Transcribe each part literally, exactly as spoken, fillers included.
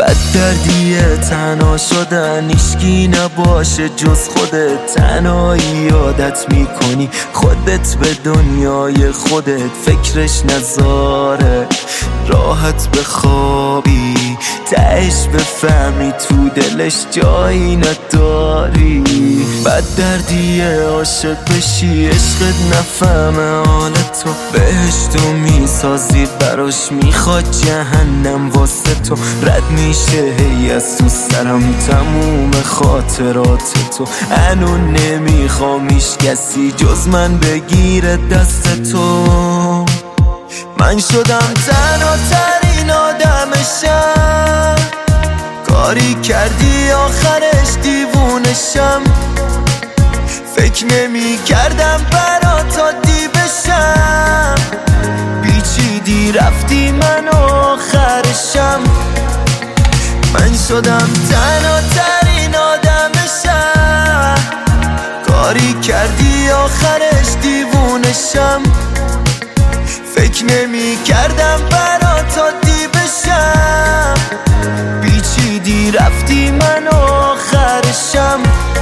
بد دردیه تنها شدن، هیچکی نباشه جز خودت. تنهایی یادت میکنی خودت به دنیای خودت، فکرش نذاره راحت بخوابی، تهش بفهمی تو دلش جایی نداری. بد دردیه عاشق بشی عشقت نفهمه حالتو، بهشتو میسازی براش میخواد جهنم واسه تو. رد میشه هی از تو سرم تموم خاطرات تو، انو نمیخوام هیچ کسی جز من بگیره دست تو. من شدم تنها ترین آدمشم، کاری کردی آخرش دیوونشم. فکر نمی کردم برات عادی بشم، پیچیدی رفتی من آخرشم. من شدم تنها ترین آدمشم، کاری کردی آخرش دیوونشم. فکر نمی کردم برات عادی بشم، پیچیدی رفتی من آخرشم.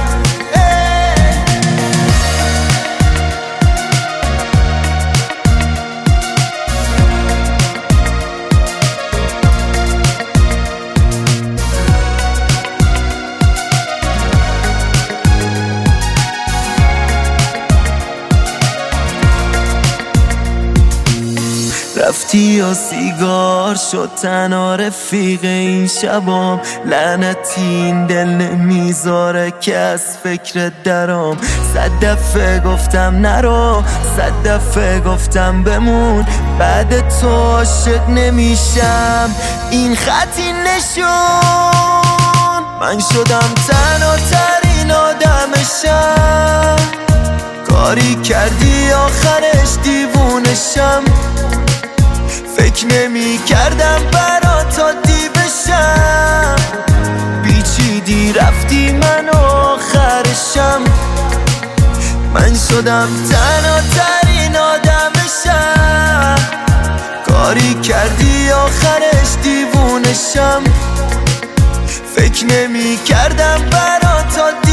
رفتی یا سیگار شد تنها رفیق این شبام، لعنتی این دل نمیذاره که از فکر درام. صد دفعه گفتم نرو، صد دفعه گفتم بمون، بعد تو عاشق نمیشم، این خطی نشون. من شدم تنها ترین آدمشم، کاری کردی آخرش دیوونشم. فکر نمی کردم برات عادی بشم، پیچیدی رفتی من آخرشم. من شدم تنها ترین آدمشم، کاری کردی آخرش دیوونشم. فکر نمی کردم برات عادی